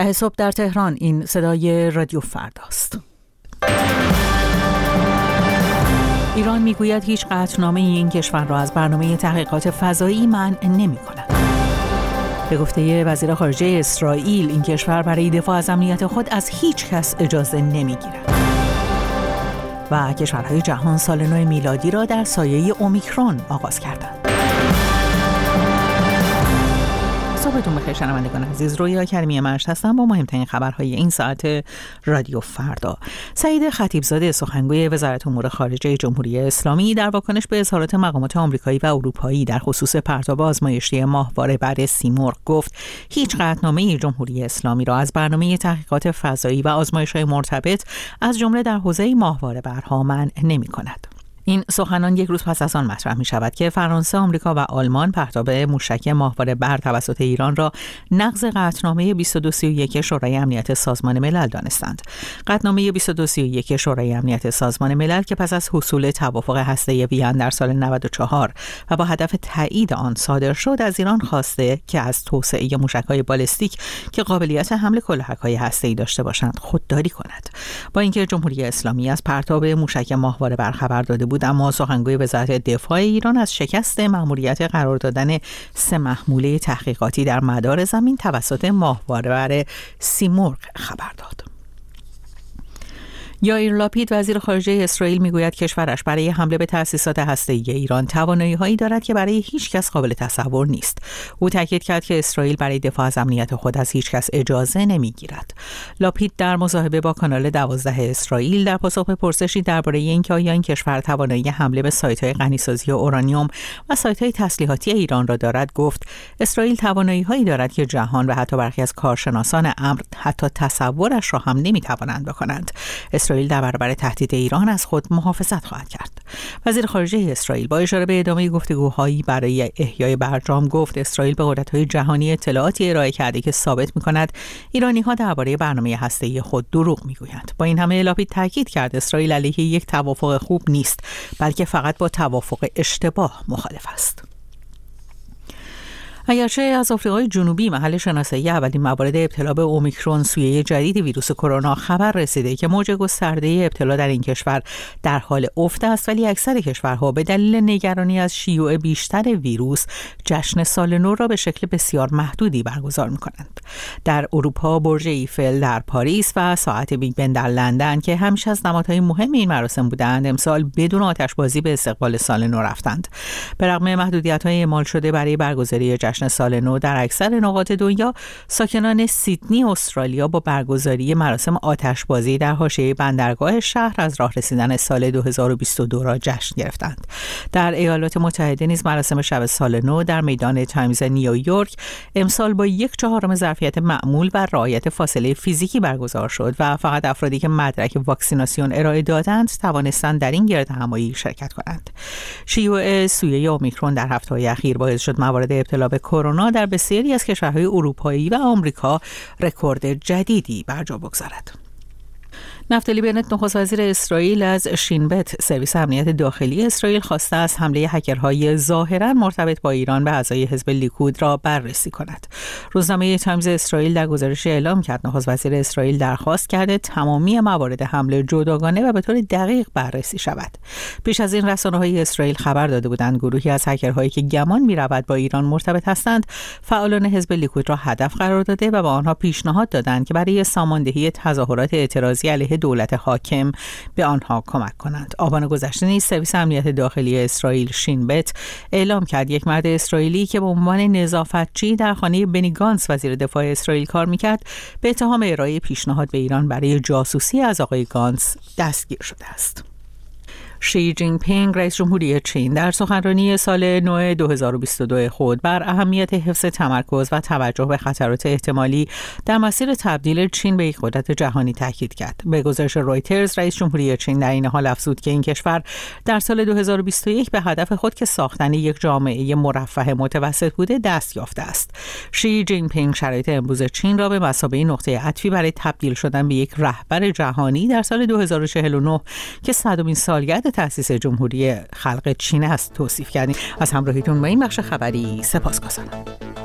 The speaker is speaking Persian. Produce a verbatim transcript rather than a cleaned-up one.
صبح در تهران. این صدای رادیو فرداست. ایران میگوید هیچ قطعنامه این کشور را از برنامه تحقیقات فضایی منع نمی‌کند. به گفته وزیر خارجه اسرائیل، این کشور برای دفاع از امنیت خود از هیچ کس اجازه نمی‌گیرد. و کشورهای جهان سال نو میلادی را در سایه اومیکرون آغاز کردند. صبحتون بخیر شنوندگان عزیز، رویا کریمی مرشد هستم با مهمترین خبرهای این ساعت رادیو فردا. سعید خطیبزاده سخنگوی وزارت امور خارجه جمهوری اسلامی در واکنش به اظهارات مقامات آمریکایی و اروپایی در خصوص پرتاب آزمایشی ماهواره بر سیمرغ گفت هیچ قطعنامه جمهوری اسلامی را از برنامه تحقیقات فضایی و آزمایش‌های مرتبط از جمله در حوزه ماهواره برها منع نمی‌کند. این سخنان یک روز پس از آن مطرح می شود که فرانسه، آمریکا و آلمان پرتاب موشک ماهواره بر توسط ایران را نقض قطعنامه بیست و دو سی و یک شورای امنیت سازمان ملل دانستند. قطعنامه بیست و دو سی و یک شورای امنیت سازمان ملل که پس از حصول توافق هسته‌ای وین در سال نود و چهار و با هدف تایید آن صادر شد، از ایران خواسته که از توسعه موشک‌های بالستیک که قابلیت حمل کلاهک‌های هسته‌ای داشته باشند خودداری کند. با اینکه جمهوری اسلامی از پرتاب موشک ماهواره بر خبر داده بود، اما سخنگوی وزارت دفاع ایران از شکست مأموریت قرار دادن سه محموله تحقیقاتی در مدار زمین توسط ماهواره بر سیمرغ خبر داد. یائیر لاپید وزیر خارجه اسرائیل میگوید کشورش برای حمله به تأسیسات هسته‌ای ایران توانایی‌هایی دارد که برای هیچ کس قابل تصور نیست. او تاکید کرد که اسرائیل برای دفاع از امنیت خود از هیچ کس اجازه نمیگیرد. لاپید در مصاحبه با کانال دوازده اسرائیل در پاسخ به پرسشی درباره اینکه آیا این کشور توانایی حمله به سایت‌های غنیسازی اورانیوم و سایت‌های تسلیحاتی ایران را دارد گفت اسرائیل توانایی‌هایی دارد که جهان و حتی برخی از کارشناسان امر حتی تصورش را هم نمی‌توانند بکنند. اسرائیل در برابر تهدید ایران از خود محافظت خواهد کرد. وزیر خارجه اسرائیل با اشاره به ادامه گفتگوهایی برای احیای برجام گفت اسرائیل به قدرت‌های جهانی اطلاعاتی ارائه کرده که ثابت می‌کند ایرانی‌ها درباره برنامه هسته‌ای خود دروغ می‌گویند. با این همه لاپید تاکید کرد اسرائیل علیه یک توافق خوب نیست، بلکه فقط با توافق اشتباه مخالف است. اگرچه از آفریقای جنوبی محل شناسایی اولین موارد ابتلا به اومیکرون سویه جدید ویروس کرونا خبر رسیده که موج گسترده ابتلا در این کشور در حال افت است، ولی اکثر کشورها به دلیل نگرانی از شیوع بیشتر ویروس جشن سال نو را به شکل بسیار محدودی برگزار می‌کنند. در اروپا برج ایفل در پاریس و ساعت بیگ بن در لندن که همیشه از نمادهای مهم این مراسم بودند، امسال بدون آتشبازی به استقبال سال نو رفتند. به رغم محدودیت‌های اعمال شده برای برگزاری جشن سال نو در اکثر نقاط دنیا، ساکنان سیدنی استرالیا با برگزاری مراسم آتشبازی در حاشیه بندرگاه شهر از راه رسیدن سال دو هزار و بیست و دو را جشن گرفتند. در ایالات متحده نیز مراسم شب سال نو در میدان تایمز نیویورک امسال با یک چهارم ظرفیت معمول و رعایت فاصله فیزیکی برگزار شد و فقط افرادی که مدرک واکسیناسیون ارائه دادند توانستند در این گردهمایی شرکت کنند. شیوع سویه اومیکرون در هفته‌های اخیر باعث شد موارد ابتلا به کرونا در بسیاری از کشورهای اروپایی و آمریکا رکورد جدیدی بر جا بگذارد. نفتالی بنت نخست وزیر اسرائیل از شین بت سرویس امنیت داخلی اسرائیل خواسته است حمله هکرهای ظاهراً مرتبط با ایران به اعضای حزب لیکود را بررسی کند. روزنامه تایمز اسرائیل در گزارش اعلام کرد نخست وزیر اسرائیل درخواست کرده تمامی موارد حمله جداگانه و به طور دقیق بررسی شود. پیش از این رسانه‌های اسرائیل خبر داده بودند گروهی از هکرهایی که گمان می‌رود با ایران مرتبط هستند فعالان حزب لیکود را هدف قرار داده و به آنها پیشنهاد دادند که برای ساماندهی تظاهرات اعتراضی علیه دولت حاکم به آنها کمک کنند. آبان گذشته نیز سرویس امنیت داخلی اسرائیل شین بت اعلام کرد یک مرد اسرائیلی که به عنوان نظافتچی در خانه بنی گانتس وزیر دفاع اسرائیل کار میکرد به اتهام ارائه پیشنهاد به ایران برای جاسوسی از آقای گانتس دستگیر شده است. شی جین پینگ رئیس جمهوری چین در سخنرانی سال نو دو هزار و بیست و دو خود بر اهمیت حفظ تمرکز و توجه به خطرات احتمالی در مسیر تبدیل چین به یک قدرت جهانی تاکید کرد. به گزارش رویترز رئیس جمهوری چین در این حال افزود که این کشور در سال دو هزار و بیست و یک به هدف خود که ساختن یک جامعه مرفه متوسط بوده دست یافته است. شی جین پینگ شرایط امروز چین را به مثابه نقطه عطفی برای تبدیل شدن به یک رهبر جهانی در سال دو هزار و چهل و نه که صدمین سالگرد تأسیس جمهوری خلق چین است توصیف کردیم. از همراهیتون با این بخش خبری سپاسگزارم.